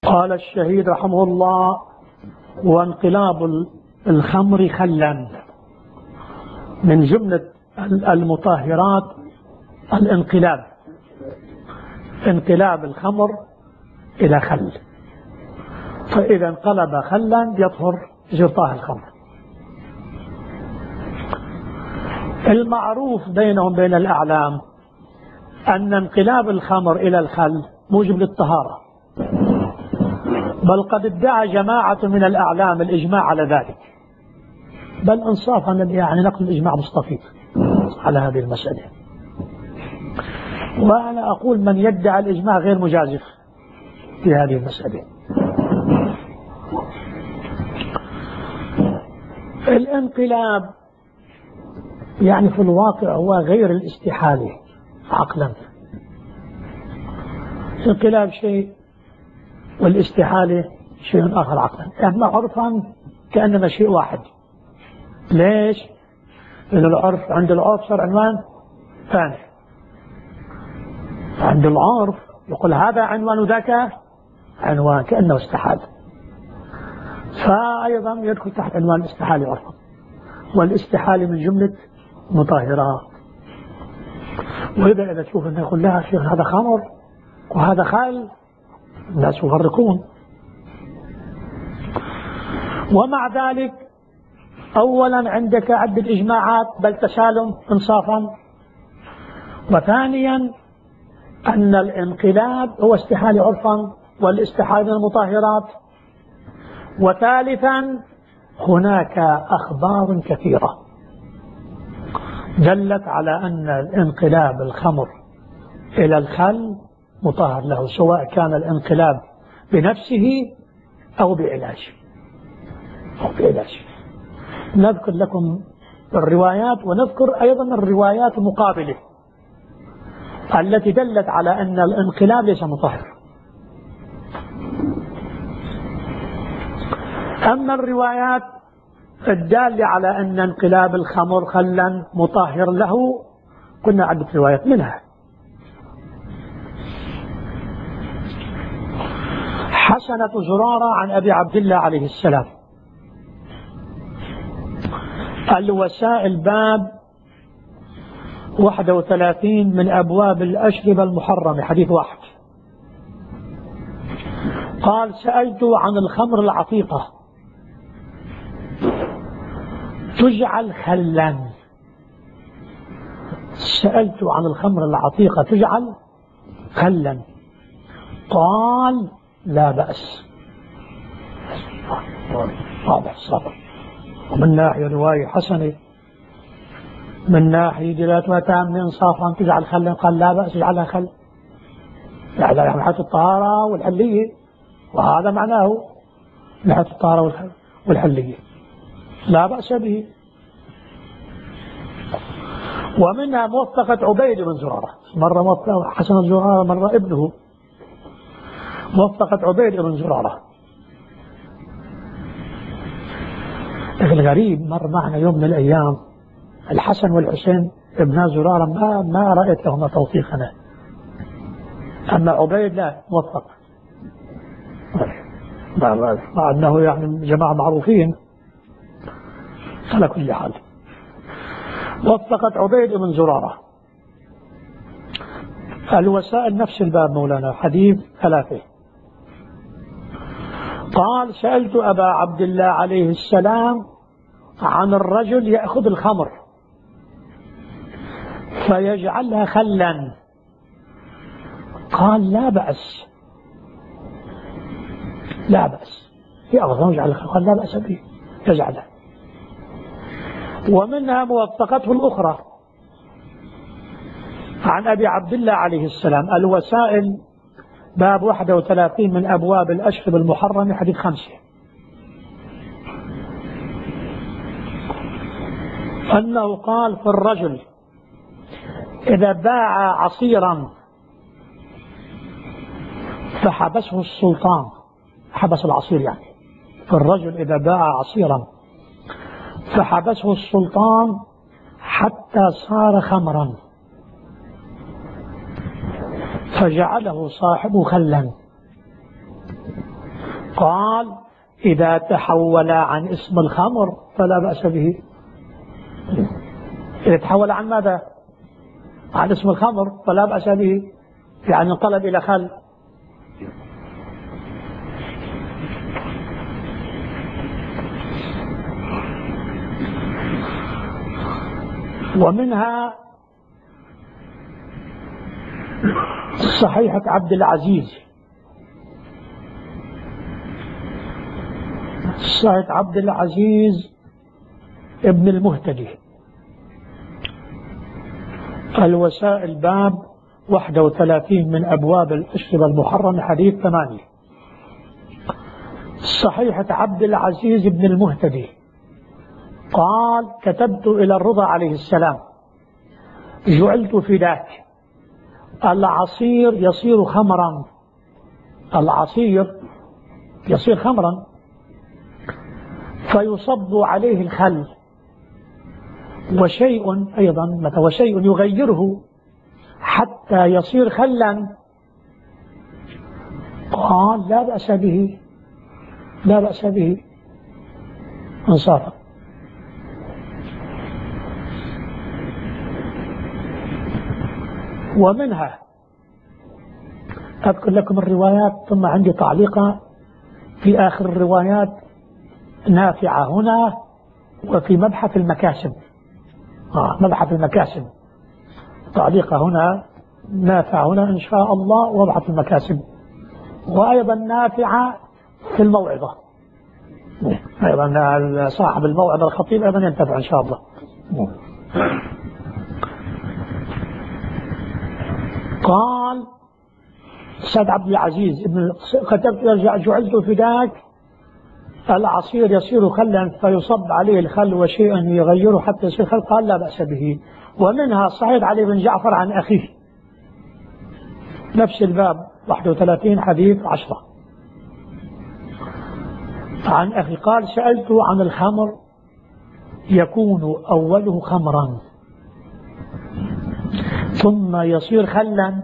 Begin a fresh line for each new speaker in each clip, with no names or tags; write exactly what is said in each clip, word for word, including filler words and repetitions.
قال الشهيد رحمه الله: وانقلاب الخمر خلا. من جملة المطهرات الانقلاب، انقلاب الخمر إلى خل، فإذا انقلب خلا يطهر يصير طاهر الخمر. المعروف بينهم بين الأعلام أن انقلاب الخمر إلى الخل موجب للطهارة، بل قد ادعى جماعة من الأعلام الإجماع على ذلك، بل انصافا يعني نقل الإجماع مستفيض على هذه المسألة. وأنا أقول من يدعي الإجماع غير مجازف في هذه المسألة. الانقلاب يعني في الواقع هو غير الاستحالة عقلا. الانقلاب شيء والاستحالة شيء آخر عقلا، أما عرفا كأنما شيء واحد. ليش؟ لأن العرف عند العرف صار عنوان ثاني. عند العرف يقول هذا عنوان وذاك عنوان، كأنه استحال، فأيضا يدخل تحت عنوان الاستحالة عرفا، والاستحالة من جملة مطهرات. وإذا إذا تشوف أنه يقول لها شيخ هذا خمر وهذا خال، الناس يفرقون. ومع ذلك أولا عندك عدة إجماعات بل تسالم انصافا، وثانيا أن الانقلاب هو استحالة عرفا والاستحالة من المطهرات، وثالثا هناك أخبار كثيرة دلت على أن الانقلاب الخمر إلى الخل مطهر له، سواء كان الانقلاب بنفسه أو بعلاج أو بعلاج. نذكر لكم الروايات ونذكر أيضا الروايات المقابلة التي دلت على أن الانقلاب ليس مطهر. أما الروايات الدالة على أن انقلاب الخمر خلا مطهر له كنا عدة روايات، منها حسنة زرارة عن أبي عبد الله عليه السلام، الوسائل باب واحد وثلاثين من أبواب الأشربة المحرمة، حديث واحد. قال: سألت عن الخمر العتيقة تجعل خلا. سألت عن الخمر العتيقة تجعل خلا. قال: لا بأس. واضح صبر. ومن ناحية رواية حسنة، من ناحية دلالتها تامة انصافا تجعل خلا، قال لا بأس تجعلها خل، يعني من ناحية الطهارة والحلية، وهذا معناه من ناحية الطهارة والحلية لا بأس به. ومنها موثقة عبيد بن زرارة، مرة موثقة حسن زرارة، مرة ابنه، موثقة عبيد بن زرارة. الغريب مر معنا يوم من الأيام الحسن والحسين ابن زرارة ما ما رأيت لهما توثيقنا، أما عبيد لا موثق، مع أنه يعني جماعة معروفين. على كل حال وثقت عبيد بن زرارة. الوسائل نفس الباب مولانا، حديث ثلاثة. قال: سألت أبا عبد الله عليه السلام عن الرجل يأخذ الخمر فيجعلها خلا. قال: لا بأس، لا بأس يأخذ ويجعلها خلا، قال: لا بأس به يجعلها. ومنها موثقته الأخرى عن أبي عبد الله عليه السلام، الوسائل باب واحد وثلاثين من أبواب الأشربة المحرمة، حديث خمسة. أنه قال في الرجل إذا باع عصيرا فحبسه السلطان، حبس العصير يعني، في الرجل إذا باع عصيرا فحبسه السلطان حتى صار خمرا فجعله صاحبه خلا. قال إذا تحول عن اسم الخمر فلا بأس به. إذا تحول عن ماذا؟ عن اسم الخمر فلا بأس به، يعني انقلب إلى خل. ومنها صحيحة عبد العزيز صحيحة عبد العزيز ابن المهتدي، الوسائل باب واحد وثلاثين من أبواب الأشربة المحرمة حديث ثمانية. صحيحة عبد العزيز ابن المهتدي قال كتبت إلى الرضا عليه السلام جعلت فداك، العصير يصير خمرا، العصير يصير خمرا فيصب عليه الخل وشيء أيضا وشيء يغيره حتى يصير خلا. قال لا بأس به، لا بأس به انصافا. ومنها أذكر لكم الروايات ثم عندي تعليقا في آخر الروايات نافعة هنا وفي مبحث المكاسب. آه مبحث المكاسب تعليقة هنا نافعة هنا إن شاء الله، ومبحث المكاسب، وأيضا نافعة في الموعظة، أيضا صاحب الموعظة الخطيب أيضا ينتفع إن شاء الله. قال سيد عبد العزيز ابن كتبت جعلت فداك العصير يصير خلا فيصب عليه الخل وشيئا يغيره حتى يصير خل. قال لا بأس به. ومنها صحيح علي بن جعفر عن أخيه نفس الباب واحد وثلاثين حديث عشرة عن أخي قال سألت عن الخمر يكون أوله خمرا ثم يصير خلا،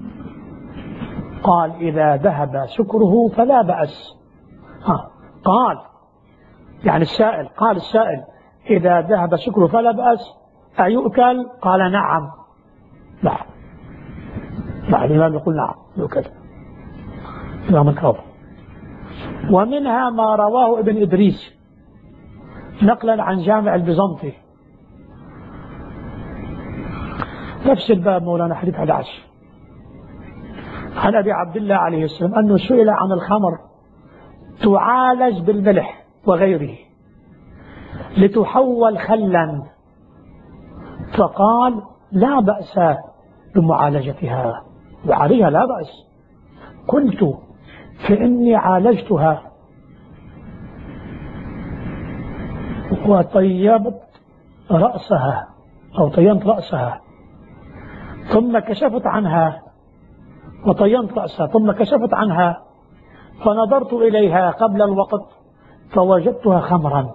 قال إذا ذهب سكره فلا بأس. ها قال يعني السائل قال السائل إذا ذهب سكره فلا بأس أيؤكل؟ قال نعم. لا لا الإمام يقول نعم يؤكل إمام الكوفي. ومنها ما رواه ابن إدريس نقلا عن جامع البيزنطي نفس الباب مولانا حديث أحد عشر عن أبي عبد الله عليه السلام أنه سئل عن الخمر تعالج بالملح وغيره لتحول خلا فقال لا بأس بمعالجتها، وعليها لا بأس. قلت فإني عالجتها وطيبت رأسها أو طينت رأسها ثم كشفت عنها وطينت رأسها ثم كشفت عنها فنظرت إليها قبل الوقت فوجدتها خمرا،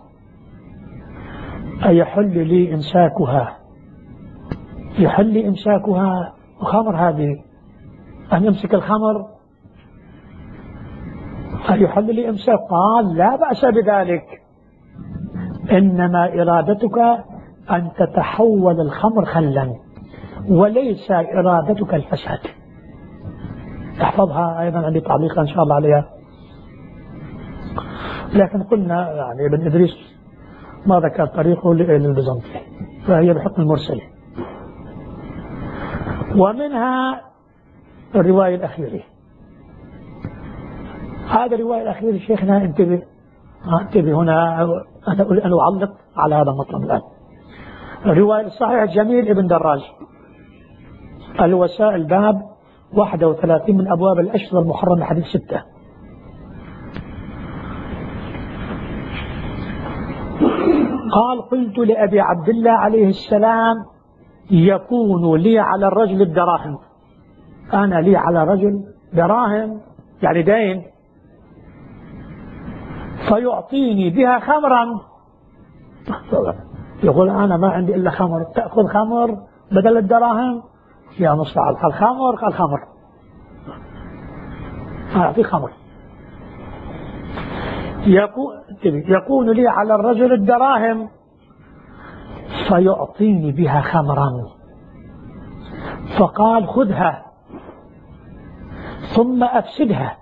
أيحل لي إمساكها؟ يحل لي إمساكها وخمر هذه أن يمسك الخمر؟ أيحل لي إمساك؟ قال لا بأس بذلك، إنما إرادتك أن تتحول الخمر خلا وليس إرادتك الفساد. احفظها أيضا عندي تعليق إن شاء الله عليها. لكن قلنا يعني ابن إدريس ما ذكر طريقه للبيزنطي فهي بحكم المرسل. ومنها الرواية الأخيرة، هذا الرواية الأخيرة شيخنا انتبه انتبه هنا أنا أقول أن أعلق على هذا المطلب الآن. الرواية الصحيح جميل ابن دراج الوسائل باب واحد وثلاثين من أبواب الأشربة المحرمة حديث ستة. قال قلت لأبي عبد الله عليه السلام يكون لي على الرجل الدراهم، أنا لي على رجل دراهم يعني دين فيعطيني بها خمرا، يقول أنا ما عندي إلا خمر، تأخذ خمر بدل الدراهم؟ يا نصف قال خمر قال خمر أعطي خمر يكون لي على الرجل الدراهم فيعطيني بها خمرا، فقال خذها ثم أفسدها.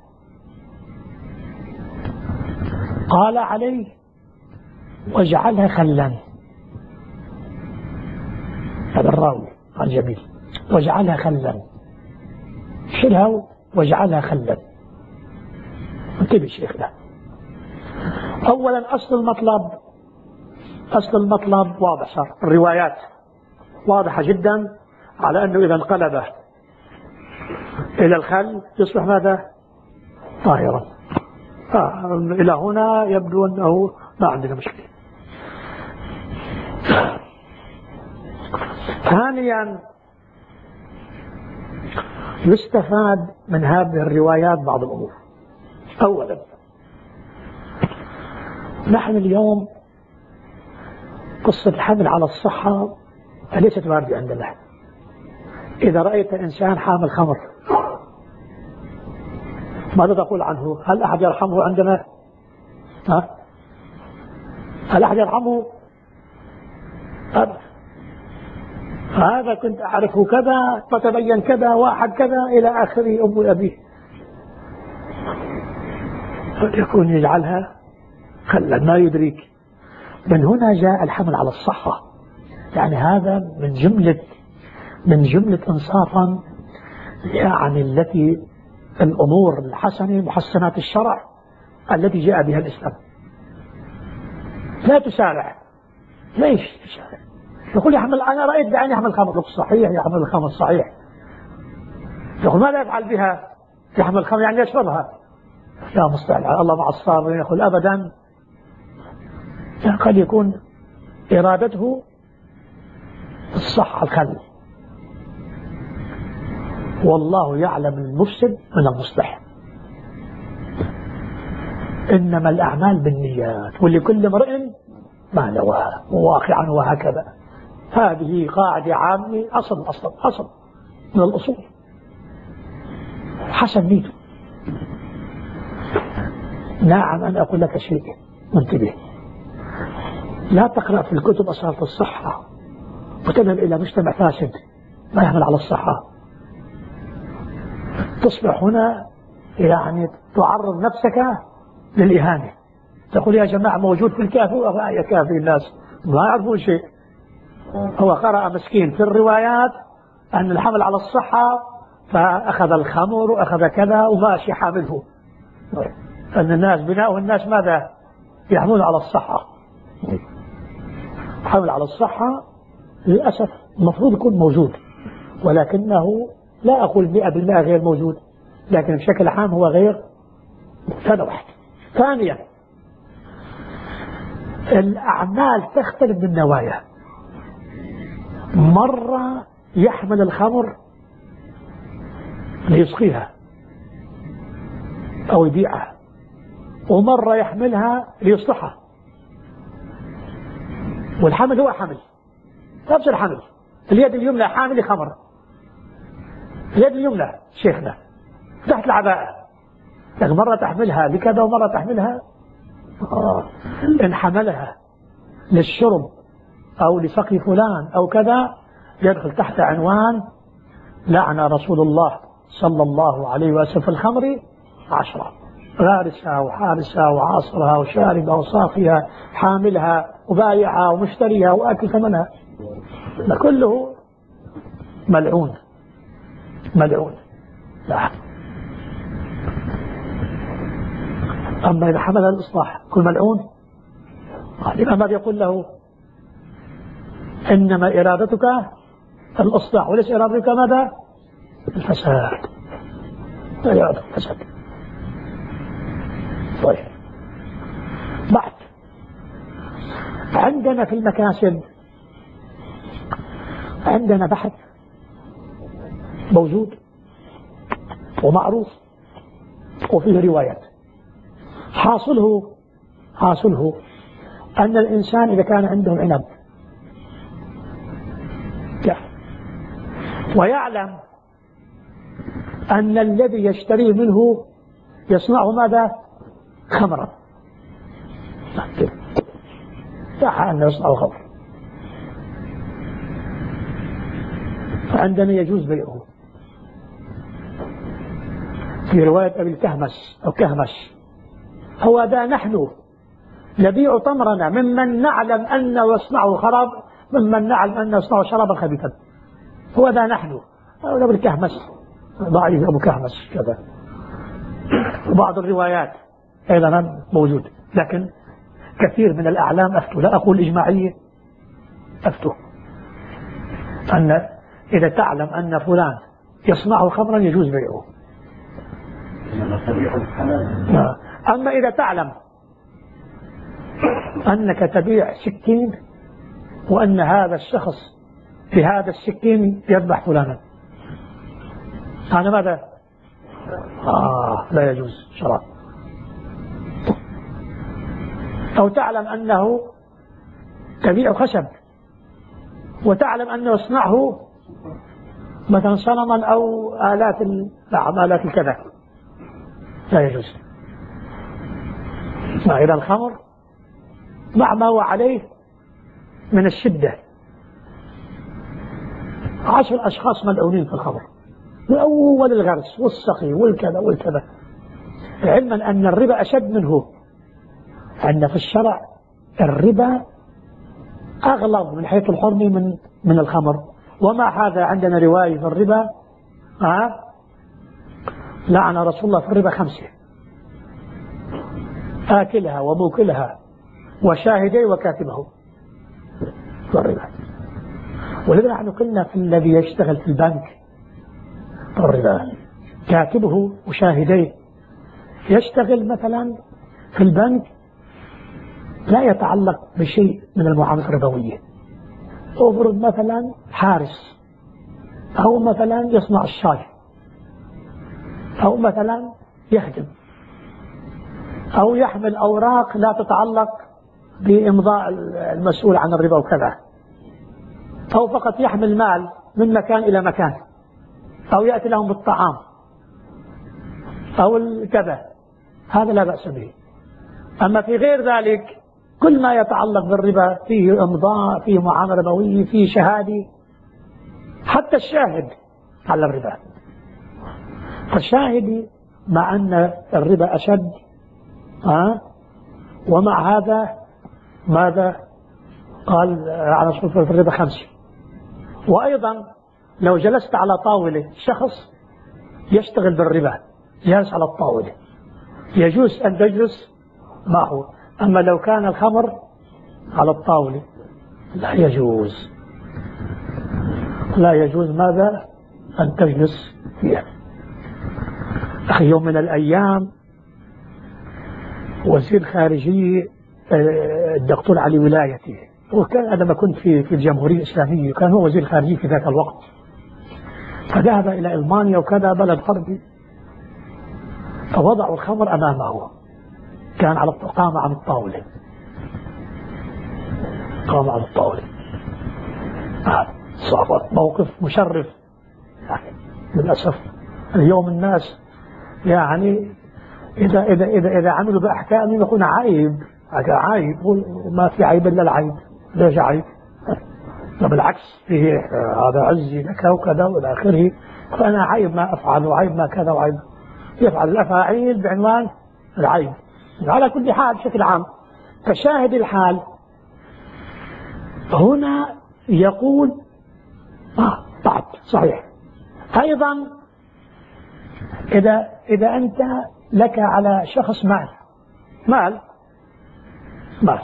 قال عليه واجعلها خلا. هذا الراوي قال جميل، واجعلها خلا، شيلها واجعلها خلا. انتبه شيخنا، أولا أصل المطلب أصل المطلب واضح، صار الروايات واضحة جدا على أنه إذا انقلب إلى الخل يصبح ماذا؟ طاهرا. آه إلى هنا يبدو أنه ما عندنا مشكلة. ثانيا يستفاد من هذه الروايات بعض الأمور. أولا نحن اليوم قصة الحمل على الصحة ليست واردة عندنا. إذا رأيت إنسان حامل خمر ماذا تقول عنه؟ هل أحد يرحمه عندنا؟ ها؟ هل أحد يرحمه؟ هذا هذا كنت أعرفه كذا فتبين كذا واحد كذا إلى آخره أم أبيه. فليكون يجعلها خلا ما يدريك. من هنا جاء الحمل على الصحة، يعني هذا من جملة من جملة إنصافا يعني التي الأمور الحسنة محسنات الشرع التي جاء بها الإسلام. لا تسارع. ليش تسارع؟ يقول يحمل، أنا رأيت بعيني يحمل خمر صحيح، يحمل الخمر صحيح. يقول ماذا يفعل بها؟ يحمل الخمر يعني يشربها. لا مستحيل، الله مع الصابرين. يقول أبدا، قد يكون إرادته الصحة الخل، والله يعلم المفسد من المصلح. إنما الأعمال بالنيات ولكل امرئ ما نوى واقعا وهكذا. هذه قاعدة عامة، أصل أصل أصل من الأصول. حسن نيته. نعم أنا أقول لك شيء منتبه، لا تقرأ في الكتب أصالة الصحة وتذهب إلى مجتمع فاسد ما يحمل على الصحة. تصبح هنا يعني تعرض نفسك للإهانة. تقول يا جماعة موجود في الكافي، يا كافي الناس ما يعرفون شيء. هو قرأ مسكين في الروايات أن الحمل على الصحة فأخذ الخمر وأخذ كذا وماشي حامله. أن الناس بناء الناس ماذا يحملون على الصحة. حمل على الصحة للأسف المفروض يكون موجود، ولكنه لا أقول مئة بالمئة غير موجود، لكن بشكل عام هو غير. هذا واحد. ثانيا الأعمال تختلف بالنوايا. مرة يحمل الخمر ليسقيها أو يبيعها، ومرة يحملها ليصلحها. والحمل هو حمل نفس الحمل. اليد اليمنى حامل خمر، اليد اليمنى شيخنا تحت العباءة، لكن مرة تحملها لكذا ومرة تحملها. آه. إن حملها للشرب أو لسقي فلان أو كذا يدخل تحت عنوان لعن رسول الله صلى الله عليه وسلم في الخمر عشرة: غارسها وحارسها وعاصرها وشاربها وصافيها، حاملها وبايعها ومشتريها وآكل ثمنها، كله ملعون ملعون. لا. أما إذا حمل الإصلاح كل ملعون. الإمام ماذا يقول له؟ إنما إرادتك الإصلاح وليس إرادتك ماذا؟ الفساد. إرادة الفساد. طيب بعد عندنا في المكاسب عندنا بحث موجود ومعروف وفيه روايات. حاصله حاصله أن الإنسان إذا كان عنده عنب ويعلم أن الذي يشتريه منه يصنعه ماذا؟ خمرا، صح أن يصنع الخمر. عندنا يجوز بيعه. في رواية أبي الكهمس أو كهمش: هو ذا نحن نبيع تمرنا ممن نعلم أنه يصنعه خراب ممن نعلم أنه يصنعه شرابا خبيثا. هو ذا نحن. أبو الكهمس ضعيف أبو كهمس كذا. وبعض الروايات أيضا موجود، لكن كثير من الأعلام أفتوا، لا أقول إجماعية، أفتوا أن إذا تعلم أن فلان يصنع خمرا يجوز بيعه. أما إذا تعلم أنك تبيع سكين وأن هذا الشخص بهذا السكين يذبح فلانا، هذا ماذا؟ آه لا يجوز شرعا. أو تعلم أنه تبيع خشب وتعلم أنه يصنعه مثلا صنما أو آلات نعم آلات الكذا، لا يجوز. ما إلى الخمر مع ما هو عليه من الشدة. عشر أشخاص ملعونين في الخمر من أول الغرس والسقي والكذا والكذا، علما أن الربا أشد منه، أن في الشرع الربا أغلظ من حيث الحرمة من من الخمر. ومع هذا عندنا رواية في الربا آه لعن رسول الله في الربا خمسة: آكلها وموكلها وشاهدي وكاتبه في الربا. ولذا نحن قلنا في الذي يشتغل في البنك في الربا كاتبه وشاهديه، يشتغل مثلا في البنك لا يتعلق بشيء من المعاملات الربوية، أفرض مثلا حارس، أو مثلا يصنع الشاي، أو مثلا يخدم، أو يحمل أوراق لا تتعلق بإمضاء المسؤول عن الربا وكذا، أو فقط يحمل مال من مكان إلى مكان، أو يأتي لهم بالطعام أو كذا، هذا لا بأس به. أما في غير ذلك كل ما يتعلق بالربا فيه إمضاء، فيه معاملة ربوية، فيه شهادة، حتى الشاهد على الربا. فالشاهد مع أن الربا أشد أه؟ ومع هذا ماذا قال على صفة في الربا خمسة. وأيضا لو جلست على طاولة شخص يشتغل بالربا جالس على الطاولة يجوز أن تجلس معه، أما لو كان الخمر على الطاولة لا يجوز، لا يجوز ماذا أن تجلس فيها. أخي يوم من الأيام وزير خارجية الدكتور علي ولايتي، وكان عندما كنت في في الجمهورية الإسلامية كان هو وزير خارجية في ذاك الوقت، فذهب إلى ألمانيا وكذا بلد غربي، فوضعوا الخمر أمامه، كان على قام على الطاولة قام على الطاولة صعب، موقف مشرف يعني. للأسف اليوم الناس يعني إذا إذا إذا إذا عملوا بأحكام يكون عيب، عيب وما في عيب إلا العيب، ليش عيب؟ بالعكس فيه هذا عزي لك وكذا والى آخره، فأنا عيب ما أفعل وعيب ما كذا وعيب يفعل الأفاعيل بعنوان العيب. على كل حال بشكل عام فشاهد الحال هنا يقول آه طيب صحيح. أيضا إذا إذا أنت لك على شخص مال مال مال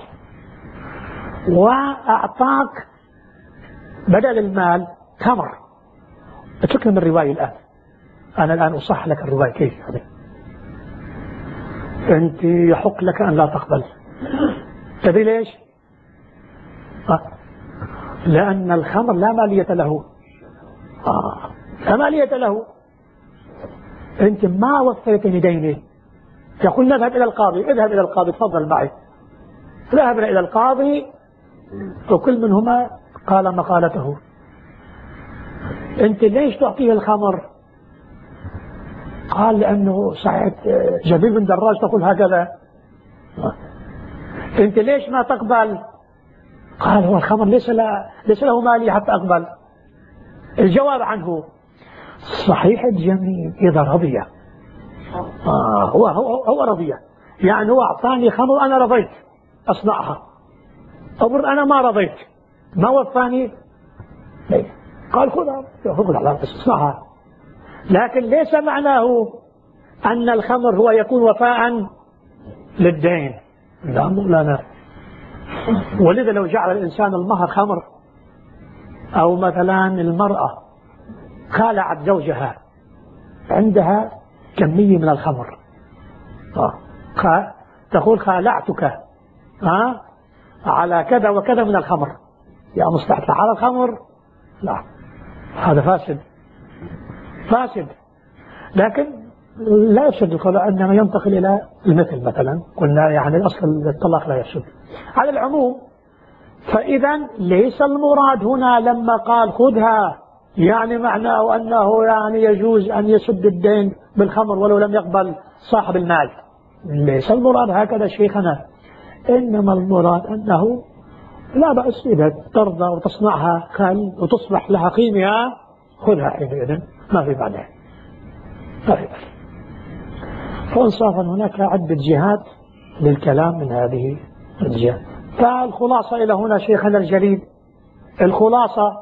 وأعطاك بدل المال تمر، اتركنا من الرواية الآن، أنا الآن أصح لك الرواية كيف يعني. أنت يحق لك أن لا تقبل، تدري ليش؟ آه. لأن الخمر لا مالية له، آه. لا مالية له، أنت ما وفيت دينه، يقول نذهب إلى القاضي، اذهب إلى القاضي تفضل معي، ذهب إلى القاضي وكل منهما قال مقالته. أنت ليش تعطيه الخمر؟ قال لأنه ساعة جبير بن دراج تقول هكذا. أنت ليش ما تقبل؟ قال هو الخمر ليس له, ليس له مالي حتى أقبل. الجواب عنه صحيح الجميل إذا رضي. آه هو, هو, هو رضي، يعني هو أعطاني خمر أنا رضيت أصنعها، أمر أنا ما رضيت ما وفاني، قال خذها خذها على اصنعها. لكن ليس معناه أن الخمر هو يكون وفاء للدين، لا مولانا. ولذا لو جعل الإنسان المهر خمر، أو مثلا المرأة خالعت زوجها عندها كمية من الخمر، آه. تقول خالعتك آه. على كذا وكذا من الخمر، يا مستحق على الخمر، لا هذا فاسد فاسد. لكن لا يفسد الخلاء، إنما ينتقل إلى المثل مثلا، قلنا يعني أصل الطلاق لا يفسد على العموم. فإذا ليس المراد هنا لما قال خذها يعني معناه أنه يعني يجوز أن يسد الدين بالخمر ولو لم يقبل صاحب المال، ليس المراد هكذا شيخنا. إنما المراد أنه لا بأس إذا ترضى وتصنعها خل وتصبح لها قيمة خذها حينئذ، ما في بعدها ما في بعدها. فانصافا هناك عدة جهات للكلام من هذه الجهات. فالخلاصة إلى هنا شيخنا الجليل، الخلاصة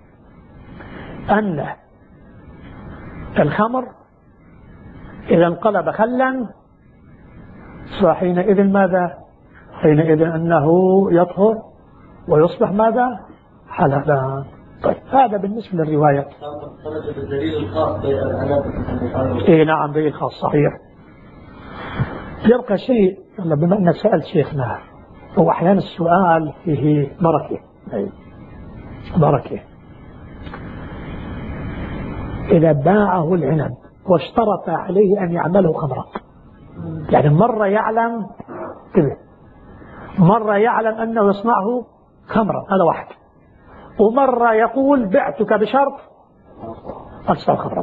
أن الخمر إذا انقلب خلا فحينئذ ماذا؟ حينئذ أنه يطهر ويصبح ماذا؟ حلالا. طيب هذا بالنسبة للروايات.
الدليل الخاص
إيه نعم به الخاص صحيح. يبقى شيء بما أنك سألت شيخنا، هو أحيانا السؤال فيه بركة. أي بركة. إذا باعه العنب واشترط عليه أن يعمله خمرا، يعني مرة يعلم كذا، مرة يعلم أنه يصنعه خمرا، هذا واحد، ومرة يقول بعتك بشرط أصنع خمرا.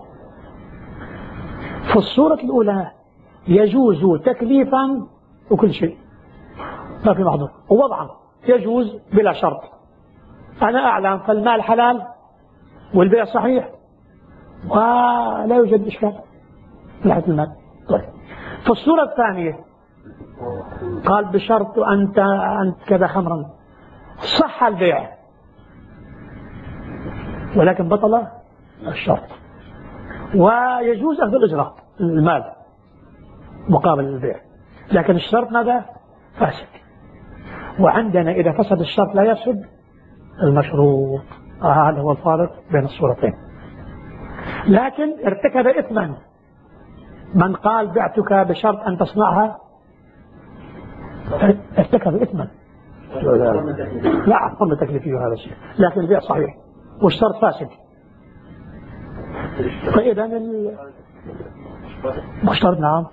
في الصورة الأولى يجوز تكليفا وكل شيء ما في محظور، ووضعا يجوز بلا شرط، أنا أعلم فالمال حلال والبيع صحيح ولا يوجد إشكال من ناحية المال. طيب في الصورة الثانية قال بشرط أنت أنت كذا خمرا، صح البيع ولكن بطل الشرط، ويجوز أخذ الإجراء المال مقابل البيع، لكن الشرط ماذا؟ فاسد. وعندنا إذا فسد الشرط لا يفسد المشروط، هذا هو الفارق بين الصورتين. لكن ارتكب إثما من قال بعتك بشرط أن تصنعها، ارتكب إثما، لا حرم تكليفيه هذا الشيء، لكن البيع صحيح والشرط فاسد. فإذا المشترط نعم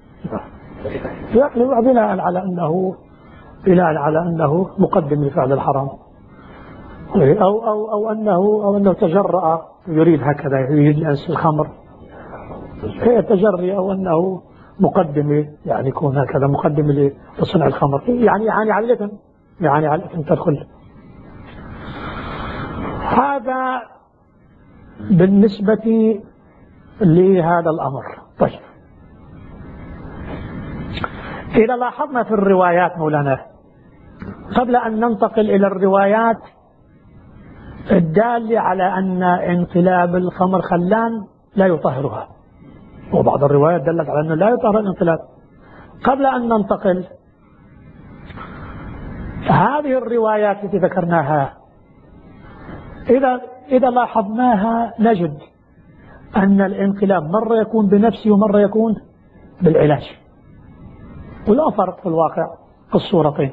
يعني بناء على أنه بناء على أنه مقدم لفعل الحرام، أو أو أو أنه أو أنه تجرأ يريد هكذا، يريد لأنس الخمر هي تجري، أو أنه مقدم يعني يكون هكذا مقدم لصنع الخمر، يعني يعني على الإثم، يعني على الإثم تدخل. هذا بالنسبة لهذا الأمر. طيب إذا لاحظنا في الروايات مولانا، قبل أن ننتقل إلى الروايات الدالة على أن انقلاب الخمر خلان لا يطهرها، وبعض الروايات دلت على أنه لا يطهر الانقلاب، قبل أن ننتقل هذه الروايات التي ذكرناها إذا إذا لاحظناها نجد أن الانقلاب مرة يكون بنفسه ومرة يكون بالعلاج، ولا فرق في الواقع في الصورتين،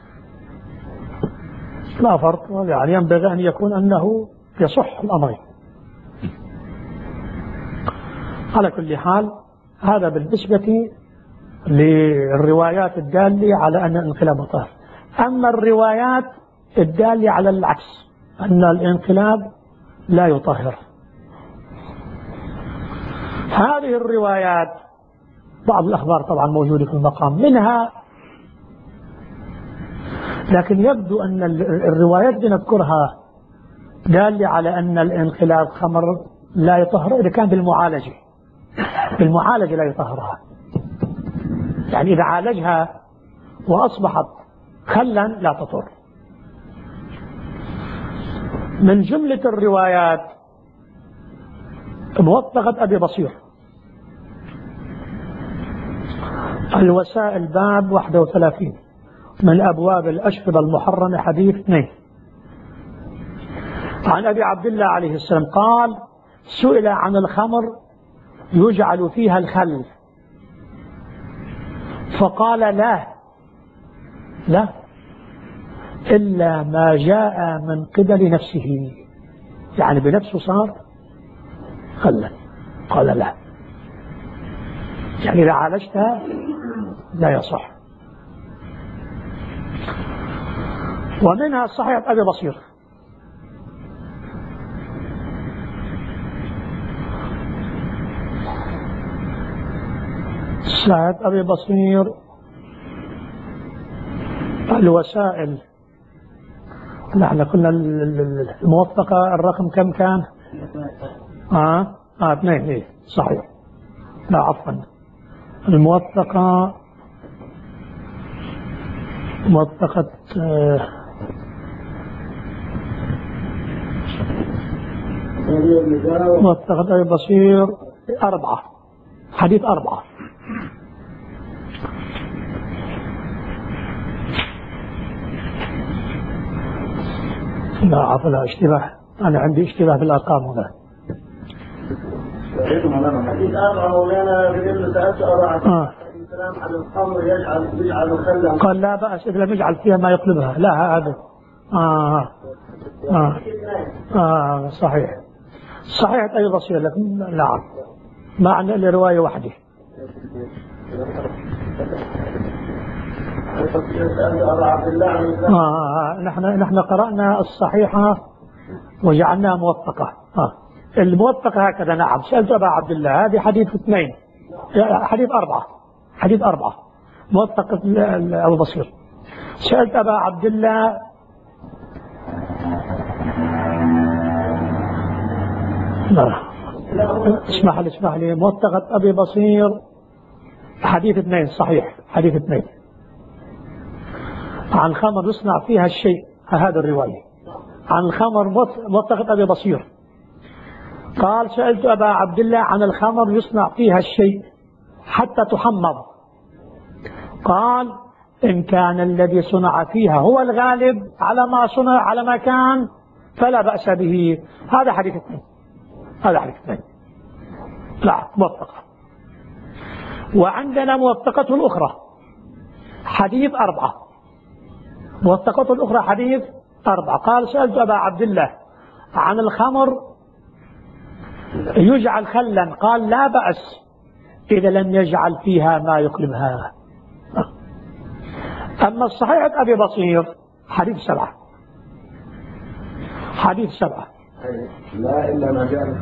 لا فرق، يعني ينبغي أن يكون أنه يصح الأمرين. على كل حال هذا بالنسبة للروايات الدالة على أن الانقلاب طاهر. أما الروايات الدالة على العكس أن الانقلاب لا يطهر، هذه الروايات بعض الأخبار طبعا موجودة في المقام، منها لكن يبدو أن الروايات بنذكرها دالة على أن الانقلاب خمر لا يطهر إذا كان بالمعالجة بالمعالجة لا يطهرها. يعني إذا عالجها وأصبحت خلا لا تطهر. من جملة الروايات موثقة أبي بصير الوسائل باب واحد وثلاثين من أبواب الأشربة المحرمة حديث اثنين عن أبي عبد الله عليه السلام قال سئل عن الخمر يجعل فيها الخل فقال لا لا إلا ما جاء من قبل نفسه، يعني بنفسه صار خلا. قال لا، يعني إذا عالجتها لا يصح. ومنها صحيح أبي بصير سعد أبي بصير الوسائل. نحن قلنا الموثقة الرقم كم كان؟ آه آه اثنين. إيه صحيح. لا عفوا الموثقة موثقة آه موثقة أبي بصير أربعة حديث أربعة. لا عفوا لا اشتباه، أنا عندي اشتباه بالأرقام هنا.
حديث أربعة مولانا بن سألت أربعة الكلام عن الخمر يجعل يجعل خلا
قال لا بأس إذا لم يجعل فيها ما يقلبها. لا هذا آه آه آه صحيح صحيح أي بصير لكن لا معنى لرواية واحدة. آه نحن نحن قرأنا الصحيحة وجعلناها موثقة. آه الموثقة هكذا. نعم سألت أبا عبد الله هذه حديث اثنين حديث أربعة حديث أربعة موثقة أبو بصير. سألت أبا عبد الله لا اسمح لي اسمح لي موثقة أبي بصير حديث اثنين صحيح حديث اثنين عن خمر يصنع فيها الشيء. هذا الرواية عن الخمر موثقة أبي بصير قال سألت أبا عبد الله عن الخمر يصنع فيها الشيء حتى تحمض قال إن كان الذي صنع فيها هو الغالب على ما صنع على ما كان فلا بأس به. هذا حديث اثنين هذا حديث اثنين لا موثقة. وعندنا موثقته الأخرى حديث أربعة موثقته الأخرى حديث أربعة قال سألت أبا عبد الله عن الخمر يجعل خلا قال لا بأس إذا لم يجعل فيها ما يقلبها. أما الصحيح أبي بصير حديث سبعة حديث سبعة
لا إلا ما جاء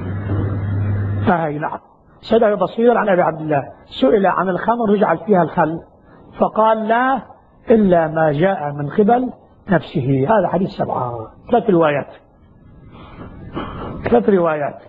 فهي نعم. سيد أبي بصير عن أبي عبد الله سئل عن الخمر يجعل فيها الخل فقال لا إلا ما جاء من قبل نفسه. هذا حديث سبعة. ثلاث روايات ثلاث روايات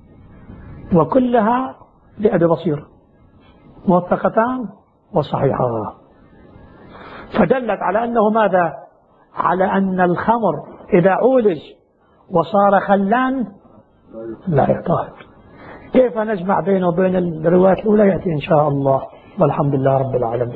وكلها لأبي بصير موثقتان وصحيحة. فدلت على أنه ماذا؟ على أن الخمر إذا عولج وصار خلان لا يطهر. كيف نجمع بينه وبين الروايات الأولى يأتي إن شاء الله والحمد لله رب العالمين.